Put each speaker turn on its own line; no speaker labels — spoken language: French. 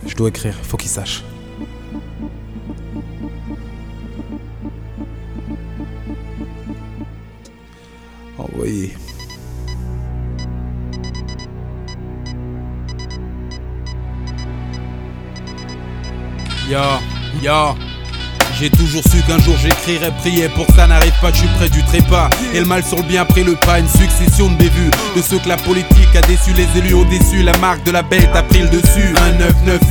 Je dois écrire, faut qu'il sache. Envoyé.
Yo, j'ai toujours su qu'un jour j'écrirais, prier pour que ça n'arrive pas, je suis près du trépas. Et le mal sur le bien pris le pas, une succession de bévues. De ceux que la politique a déçu, les élus ont déçu, la marque de la bête a pris le dessus. Un 9-9